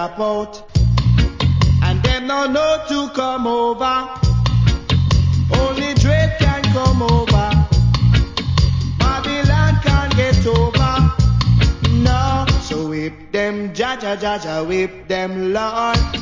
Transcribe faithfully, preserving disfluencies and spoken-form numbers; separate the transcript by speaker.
Speaker 1: drop out. And them no know to come over. Only Drake can come over. Babylon can't get over. No, so whip them, ja ja ja ja, whip them, Lord.